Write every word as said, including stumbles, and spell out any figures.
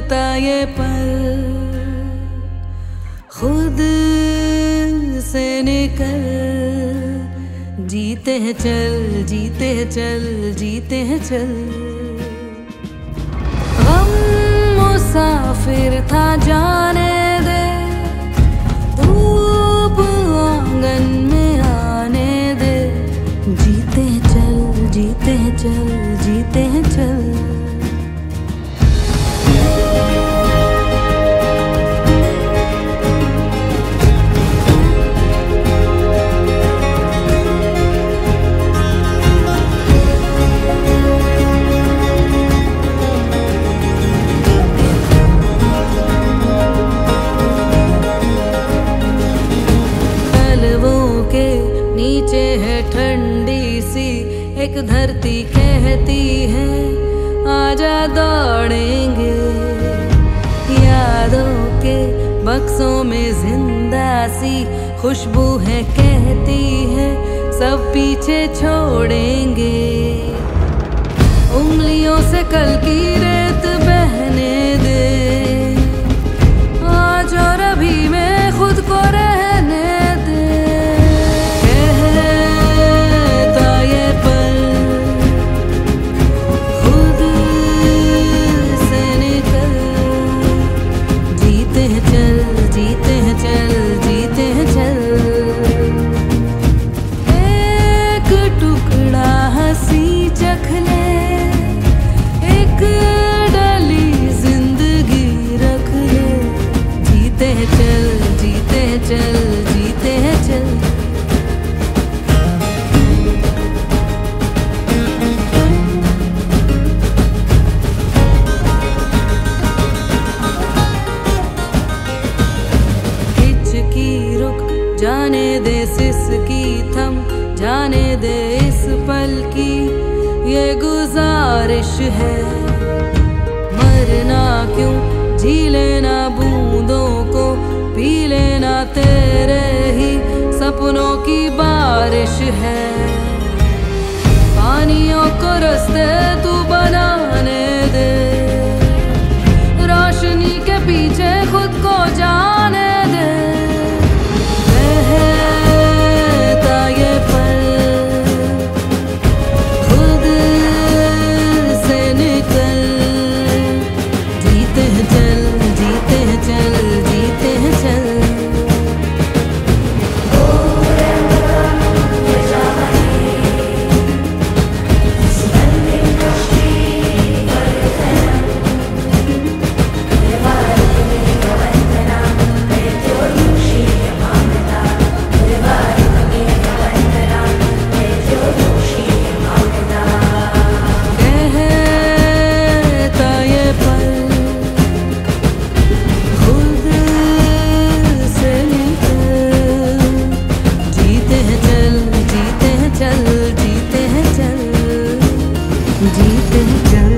लगता ये पल खुद से निकल। जीते हैं चल, जीते हैं चल, जीते हैं चल। गम मुसाफिर था जाने दे, धूप आंगन में आने दे। जीते हैं चल, जीते हैं चल, जीते हैं चल। नीचे है ठंडी सी एक धरती, कहती है आजा दौड़ेंगे। यादों के बक्सों में जिंदा सी खुशबू है, कहती है सब पीछे छोड़ेंगे। उंगलियों से कल की रेत बहने दे, आज और अभी में खुद को रहने दे। चल जीते हैं चल। हिचकी रुक जाने दे, सिसकी थम जाने दे, इस पल की ये गुजारिश है। मरना क्यों, जी लेना बूंदों को, पी लेना तेरे ही सपनों की बारिश है। पानियों को रास्ते तू बनाने दे, रोशनी के पीछे खुद को जाने दे। बहता ये पल खुद से निकल। जीते हैं चल, जीते हैं चल, जीते हैं चल। जीते हैं चल,